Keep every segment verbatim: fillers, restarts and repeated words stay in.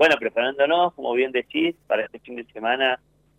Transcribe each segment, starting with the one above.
bueno, preparándonos, como bien decís, para este fin de semana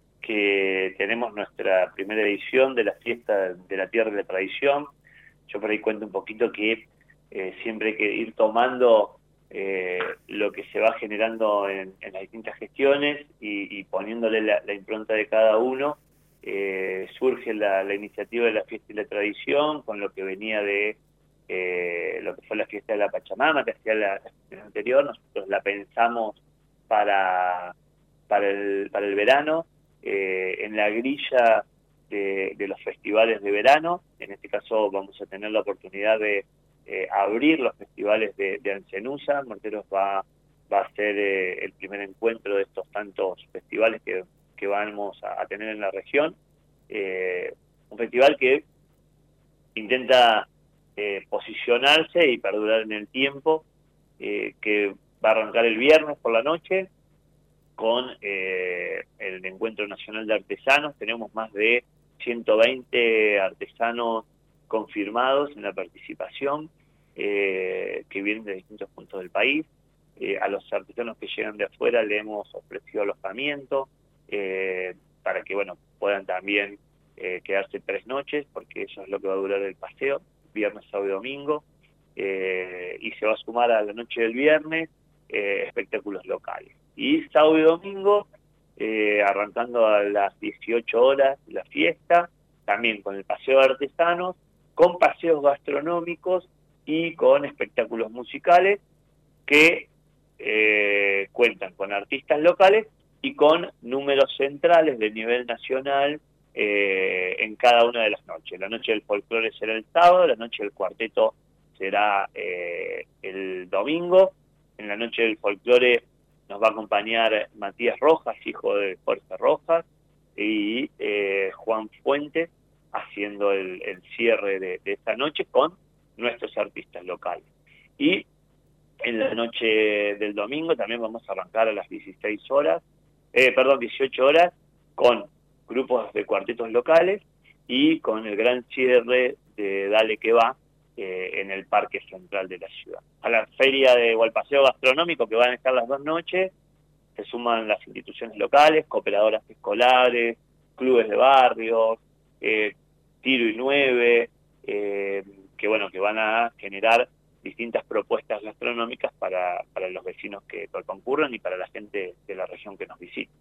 que tenemos nuestra primera edición de la Fiesta de la Tierra y la Tradición. Yo por ahí cuento un poquito que eh, siempre hay que ir tomando eh, lo que se va generando en, en las distintas gestiones y, y poniéndole la, la impronta de cada uno. Eh, surge la, la iniciativa de la Fiesta y la Tradición con lo que venía de eh, lo que fue la Fiesta de la Pachamama, que hacía la, la gestión anterior. Nosotros la pensamos para, para, el, para el verano, eh, en la grilla de, de los festivales de verano. En este caso vamos a tener la oportunidad de eh, abrir los festivales de, de Ancenusa. Morteros va, va a ser eh, el primer encuentro de estos tantos festivales que, que vamos a, a tener en la región. Eh, un festival que intenta eh, posicionarse y perdurar en el tiempo, eh, que va a arrancar el viernes por la noche con eh, el Encuentro Nacional de Artesanos. Tenemos más de ciento veinte artesanos confirmados en la participación, eh, que vienen de distintos puntos del país. Eh, a los artesanos que llegan de afuera le hemos ofrecido alojamiento eh, para que bueno puedan también eh, quedarse tres noches, porque eso es lo que va a durar el paseo, viernes, sábado y domingo. Eh, y se va a sumar a la noche del viernes eh, espectáculos locales. Y sábado y domingo, eh, arrancando a las dieciocho horas la fiesta, también con el paseo de artesanos, con paseos gastronómicos y con espectáculos musicales que eh, cuentan con artistas locales y con números centrales de nivel nacional eh, en cada una de las noches. La noche del folclore será el sábado, la noche del cuarteto será eh, el domingo. En la noche del folclore nos va a acompañar Matías Rojas, hijo de Jorge Rojas, y eh, Juan Fuentes, haciendo el, el cierre de, de esta noche con nuestros artistas locales. Y en la noche del domingo también vamos a arrancar a las dieciséis horas, eh, perdón, dieciocho horas, con grupos de cuartetos locales y con el gran cierre de Dale que va, Eh, en el Parque Central de la ciudad. A la feria de o al paseo gastronómico, que van a estar las dos noches, se suman las instituciones locales, cooperadoras escolares, clubes de barrios, eh, Tiro y Nueve, eh, que bueno, que van a generar distintas propuestas gastronómicas para, para los vecinos que concurren y para la gente de la región que nos visita.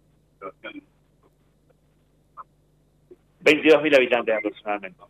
veintidós mil habitantes aproximadamente.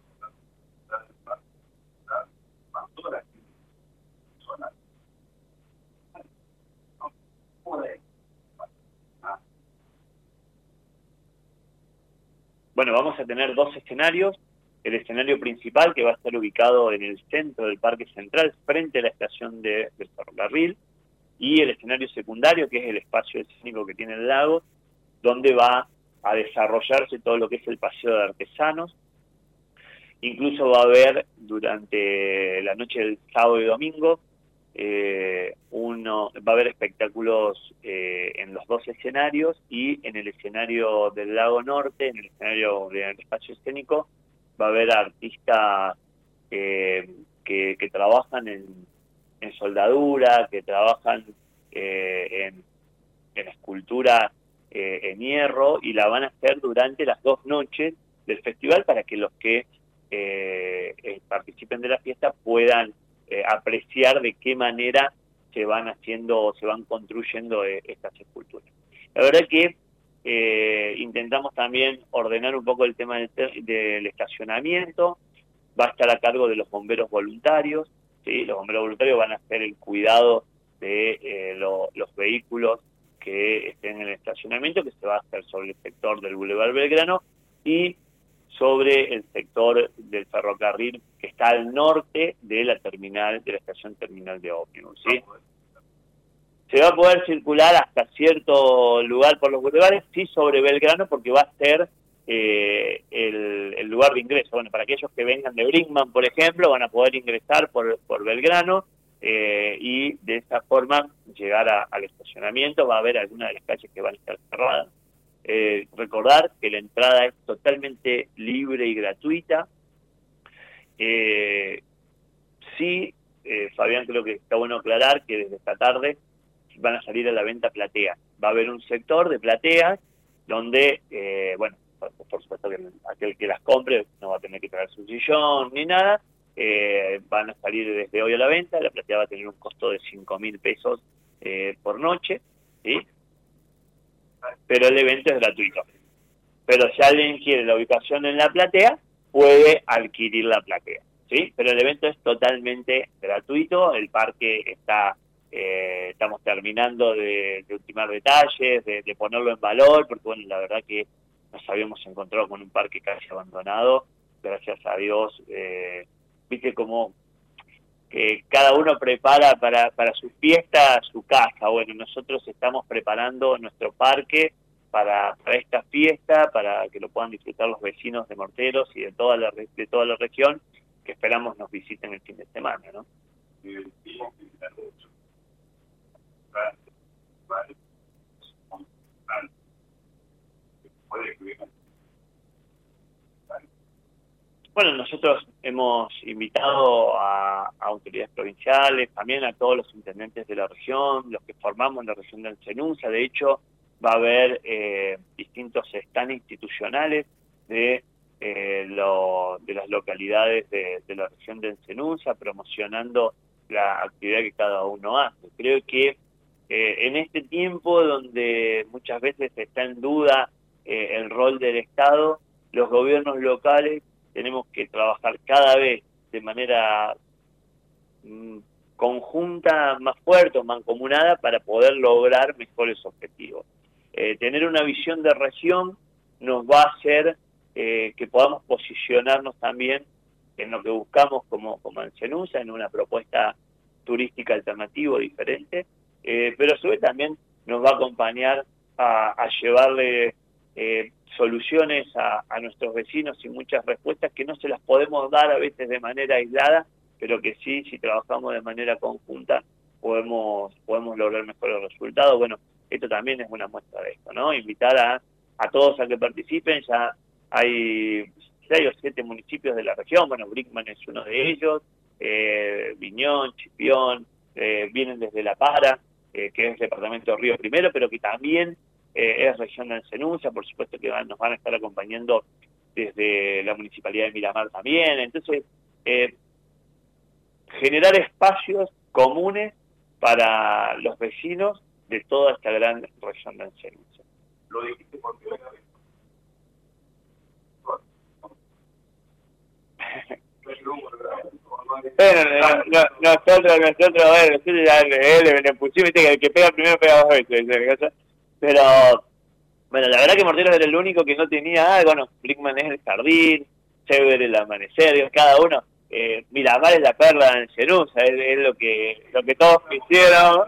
Bueno, vamos a tener dos escenarios. El escenario principal, que va a estar ubicado en el centro del Parque Central, frente a la estación de, del ferrocarril, y el escenario secundario, que es el espacio escénico que tiene el lago, donde va a desarrollarse todo lo que es el paseo de artesanos. Incluso va a haber, durante la noche del sábado y domingo, eh, uno va a haber espectáculos eh, en los dos escenarios, y en el escenario del Lago Norte, en el escenario del espacio escénico, va a haber artistas eh, que, que trabajan en, en soldadura, que trabajan eh, en, en escultura eh, en hierro, y la van a hacer durante las dos noches del festival para que los que eh, eh, participen de la fiesta puedan eh, apreciar de qué manera se van haciendo, se van construyendo eh, estas esculturas. La verdad que eh, intentamos también ordenar un poco el tema del, del estacionamiento. Va a estar a cargo de los bomberos voluntarios, ¿sí? Los bomberos voluntarios van a hacer el cuidado de eh, lo, los vehículos que estén en el estacionamiento, que se va a hacer sobre el sector del Boulevard Belgrano y sobre el sector del ferrocarril que está al norte de la terminal, de la estación terminal de ómnibus, ¿sí? Se va a poder circular hasta cierto lugar por los bulevares, sí, sobre Belgrano, porque va a ser eh, el, el lugar de ingreso. Bueno, para aquellos que vengan de Brinkman, por ejemplo, van a poder ingresar por, por Belgrano eh, y de esa forma llegar a, al estacionamiento. Va a haber algunas de las calles que van a estar cerradas. Eh, recordar que la entrada es totalmente libre y gratuita. Eh, sí, eh, Fabián, creo que está bueno aclarar que desde esta tarde van a salir a la venta platea. Va a haber un sector de plateas donde, eh, bueno, por, por supuesto que aquel que las compre no va a tener que traer su sillón ni nada, eh, van a salir desde hoy a la venta. La platea va a tener un costo de cinco mil pesos eh, por noche, ¿sí? Pero el evento es gratuito. Pero si alguien quiere la ubicación en la platea, puede adquirir la platea, ¿sí? Pero el evento es totalmente gratuito. El parque está, eh, estamos terminando de, de ultimar detalles, de, de ponerlo en valor, porque bueno, la verdad que nos habíamos encontrado con un parque casi abandonado. Gracias a Dios, eh, viste como que cada uno prepara para, para su fiesta su casa. Bueno, nosotros estamos preparando nuestro parque para, para esta fiesta, para que lo puedan disfrutar los vecinos de Morteros y de toda la, de toda la región, que esperamos nos visiten el fin de semana, ¿no? Bueno, nosotros hemos invitado a, a autoridades provinciales, también a todos los intendentes de la región, los que formamos la región de Encenusa. De hecho, va a haber eh, distintos stands institucionales de, eh, lo, de las localidades de, de la región de Encenusa, promocionando la actividad que cada uno hace. Creo que eh, en este tiempo donde muchas veces está en duda eh, el rol del Estado, los gobiernos locales tenemos que trabajar cada vez de manera mmm, conjunta, más fuerte o mancomunada para poder lograr mejores objetivos. Eh, tener una visión de región nos va a hacer eh, que podamos posicionarnos también en lo que buscamos como, como Encenusa, en una propuesta turística alternativa diferente, eh, pero a su vez también nos va a acompañar a, a llevarle eh, soluciones a, a nuestros vecinos y muchas respuestas que no se las podemos dar a veces de manera aislada, pero que sí, si trabajamos de manera conjunta, podemos, podemos lograr mejores resultados. Bueno, esto también es una muestra de esto, ¿no? Invitar a, a todos a que participen. Ya hay seis o siete municipios de la región, bueno, Brickman es uno de ellos, eh, Viñón, Chipión, eh, vienen desde La Para, eh, que es departamento de Río Primero, pero que también eh, es región de Encenusa. Por supuesto que van, nos van a estar acompañando desde la Municipalidad de Miramar también. Entonces, eh, generar espacios comunes para los vecinos de toda esta gran región de Encenusa. Lo dijiste por primera vez. Bueno, no, no, nosotros, nosotros, bueno, nosotros ya le, le pusimos, viste, que el que pega primero pega dos veces, pero, bueno, la verdad que Morteros era el único que no tenía algo. Bueno, Brickman es el jardín, Chévere el amanecer, cada uno, eh, Miramar es la perla de Encenusa, es, es lo que lo que todos quisieron.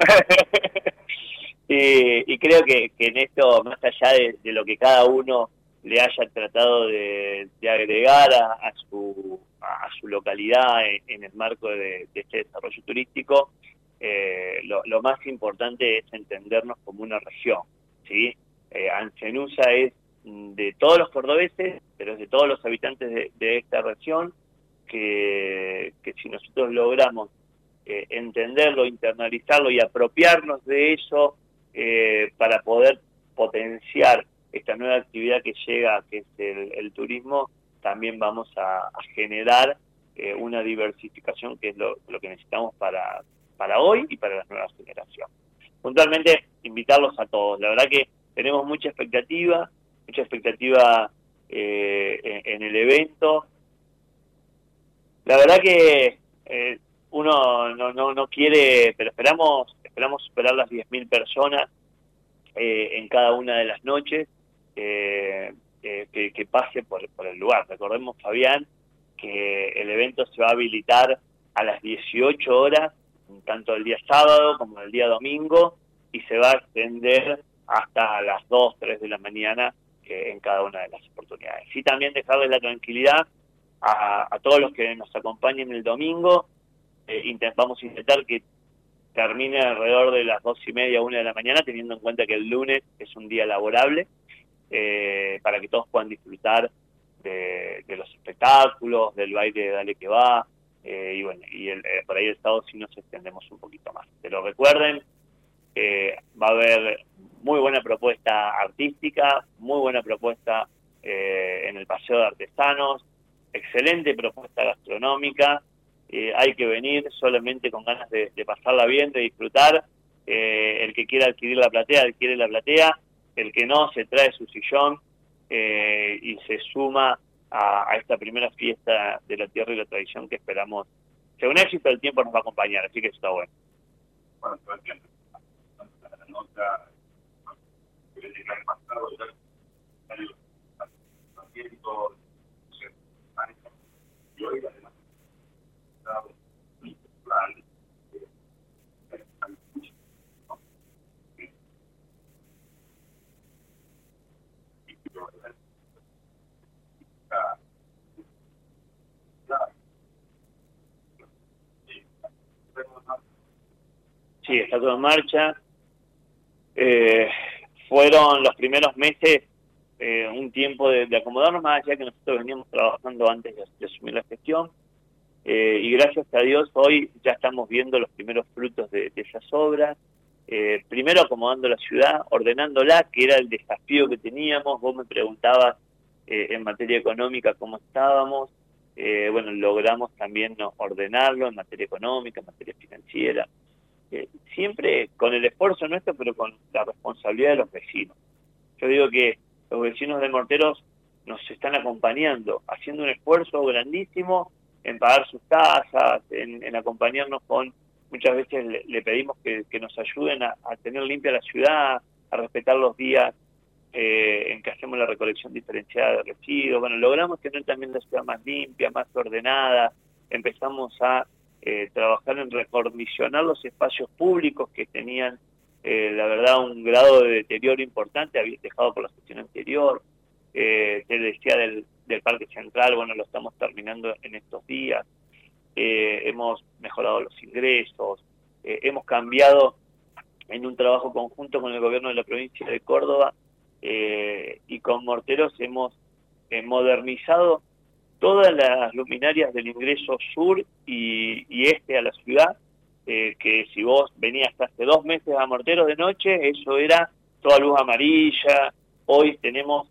y, y creo que, que en esto, más allá de, de lo que cada uno le haya tratado de, de agregar a, a su a su localidad en, en el marco de, de este desarrollo turístico, eh, lo, lo más importante es entendernos como una región, ¿sí? Eh, Encenusa es de todos los cordobeses, pero es de todos los habitantes de, de esta región, que, que si nosotros logramos eh, entenderlo, internalizarlo y apropiarnos de eso eh, para poder potenciar esta nueva actividad que llega, que es el, el turismo, también vamos a, a generar eh, una diversificación que es lo, lo que necesitamos para, para hoy y para las nuevas generaciones. Puntualmente, invitarlos a todos. La verdad que tenemos mucha expectativa, mucha expectativa eh, en, en el evento. La verdad que eh, uno no, no, no quiere, pero esperamos, esperamos superar las diez mil personas eh, en cada una de las noches. Eh, eh, que, que pase por, por el lugar. Recordemos, Fabián, que el evento se va a habilitar a las dieciocho horas, tanto el día sábado como el día domingo, y se va a extender hasta las dos, tres de la mañana eh, en cada una de las oportunidades. Y también dejarles la tranquilidad a, a todos los que nos acompañen el domingo. Eh, intent, vamos a intentar que termine alrededor de las dos y media, una de la mañana, teniendo en cuenta que el lunes es un día laborable. Eh, para que todos puedan disfrutar de, de los espectáculos, del baile de Dale que va, eh, y bueno, y el, eh, por ahí el sábado sí nos extendemos un poquito más. Pero recuerden, eh, va a haber muy buena propuesta artística, muy buena propuesta eh, en el Paseo de Artesanos, excelente propuesta gastronómica. Eh, hay que venir solamente con ganas de, de pasarla bien, de disfrutar. Eh, el que quiera adquirir la platea, adquiere la platea. El que no, se trae su sillón eh, y se suma a, a esta primera fiesta de la tierra y la tradición que esperamos que un éxito el tiempo nos va a acompañar, así que eso está bueno. Bueno, todo el tiempo. La nota que el año pasado ya salió haciendo y hoy además sí, está todo en marcha. Eh, fueron los primeros meses eh, un tiempo de, de acomodarnos, más allá que nosotros veníamos trabajando antes de, de asumir la gestión. Eh, y gracias a Dios hoy ya estamos viendo los primeros frutos de, de esas obras. Eh, primero acomodando la ciudad, ordenándola, que era el desafío que teníamos. Vos me preguntabas eh, en materia económica cómo estábamos. Eh, bueno, logramos también ¿no? ordenarlo en materia económica, en materia financiera. Eh, siempre con el esfuerzo nuestro, pero con la responsabilidad de los vecinos. Yo digo que los vecinos de Morteros nos están acompañando, haciendo un esfuerzo grandísimo en pagar sus tasas, en, en acompañarnos con, muchas veces le, le pedimos que, que nos ayuden a, a tener limpia la ciudad, a respetar los días eh, en que hacemos la recolección diferenciada de residuos. Bueno, logramos tener también la ciudad más limpia, más ordenada, empezamos a eh, trabajar en recondicionar los espacios públicos que tenían, eh, la verdad, un grado de deterioro importante, había dejado por la gestión anterior. Eh, te decía del, del Parque Central, bueno, lo estamos terminando en estos días. Eh, hemos mejorado los ingresos, eh, hemos cambiado en un trabajo conjunto con el gobierno de la provincia de Córdoba eh, y con Morteros hemos eh, modernizado todas las luminarias del ingreso sur y, y este a la ciudad, eh, que si vos venías hasta hace dos meses a Morteros de noche, eso era toda luz amarilla. Hoy tenemos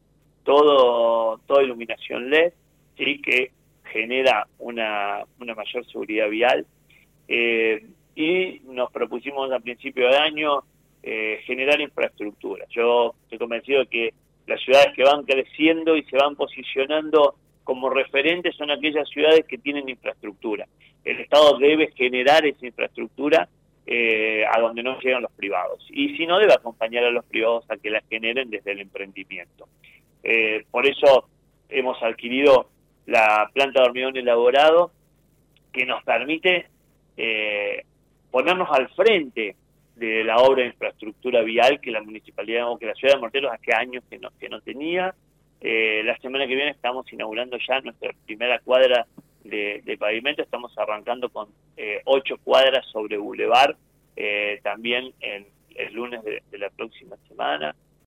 todo toda iluminación L E D, ¿sí? Que genera una, una mayor seguridad vial. Eh, y nos propusimos a principio de año eh, generar infraestructura. Yo estoy convencido de que las ciudades que van creciendo y se van posicionando como referentes son aquellas ciudades que tienen infraestructura. El Estado debe generar esa infraestructura eh, a donde no llegan los privados. Y si no, debe acompañar a los privados a que la generen desde el emprendimiento. Eh, por eso hemos adquirido la planta de hormigón elaborado, que nos permite eh, ponernos al frente de la obra de infraestructura vial que la municipalidad o que la ciudad de Morteros hace años que no, que no tenía. Eh, la semana que viene estamos inaugurando ya nuestra primera cuadra de, de pavimento, estamos arrancando con eh, ocho cuadras sobre Boulevard, eh, también en, el lunes de, de la próxima semana.